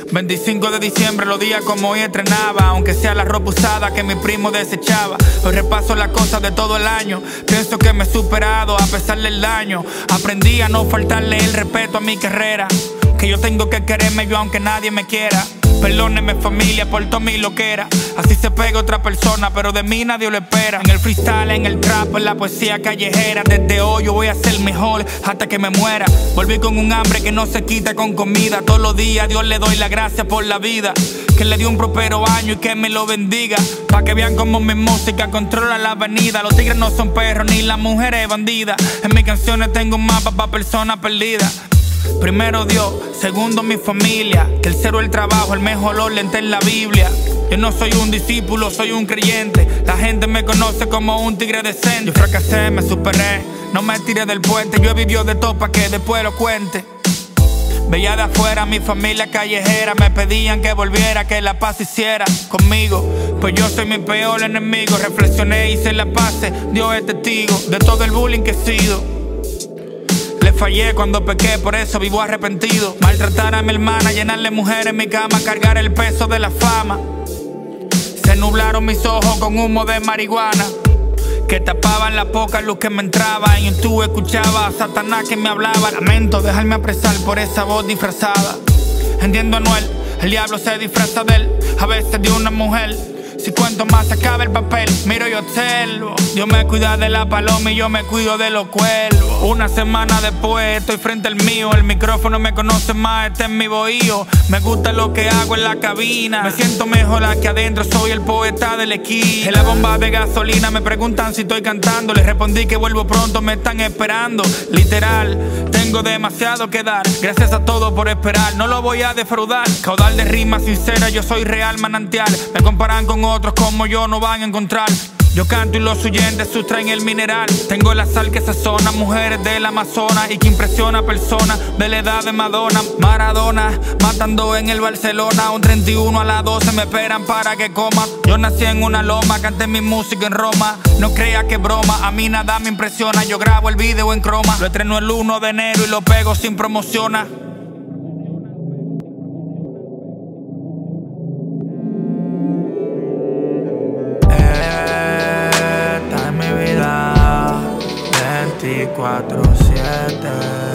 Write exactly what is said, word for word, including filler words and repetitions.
veinticinco de diciembre, los días como hoy estrenaba, aunque sea la ropa usada que mi primo desechaba. Hoy repaso las cosas de todo el año, pienso que me he superado a pesar del daño. Aprendí a no faltarle el respeto a mi carrera, que yo tengo que quererme yo aunque nadie me quiera. Perdóneme familia por todo mi loquera, así se pega otra persona, pero de mí nadie lo espera. En el freestyle, en el trap, en la poesía callejera, desde hoy yo voy a ser mejor hasta que me muera. Volví con un hambre que no se quita con comida. Todos los días a Dios le doy las gracias por la vida, que le dio un próspero año y que me lo bendiga. Pa' que vean como mi música controla la avenida. Los tigres no son perros ni las mujeres bandidas. En mis canciones tengo un mapa pa' personas perdidas. Primero Dios, segundo mi familia, tercero el trabajo, el mejor orden está en la Biblia. Yo no soy un discípulo, soy un creyente. La gente me conoce como un tigre decente. Yo fracasé, me superé, no me tiré del puente. Yo he vivido de todo pa' que después lo cuente. Veía de afuera mi familia callejera, me pedían que volviera, que la paz hiciera conmigo, pues yo soy mi peor enemigo. Reflexioné, hice la paz, Dios es testigo de todo el bullying que he sido. Le fallé cuando pequé, por eso vivo arrepentido. Maltratar a mi hermana, llenarle mujeres en mi cama, cargar el peso de la fama. Se nublaron mis ojos con humo de marihuana, que tapaban la poca luz que me entraba. En YouTube escuchaba a Satanás que me hablaba. Lamento dejarme apresar por esa voz disfrazada. Entiendo a Anuel, el diablo se disfraza de él, a veces de una mujer. Si cuanto más se acaba el papel, miro y observo. Dios me cuida de la paloma y yo me cuido de los cuervos. Una semana después estoy frente al mío, el micrófono me conoce más, este es mi bohío. Me gusta lo que hago en la cabina, me siento mejor aquí adentro, soy el poeta del esquí. En la bomba de gasolina me preguntan si estoy cantando, les respondí que vuelvo pronto, me están esperando. Literal, tengo demasiado que dar, gracias a todos por esperar, no lo voy a defraudar. Caudal de rimas sinceras, yo soy real manantial. Me comparan con otros como yo no van a encontrar. Yo canto y los oyentes sustraen el mineral. Tengo la sal que sazona mujeres del Amazonas y que impresiona personas de la edad de Madonna. Maradona, matando en el Barcelona. Un treinta y uno a las doce me esperan para que coma. Yo nací en una loma, canté mi música en Roma. No crea que broma, a mí nada me impresiona. Yo grabo el video en croma, lo estreno el uno de enero y lo pego sin promociona. veinticuatro siete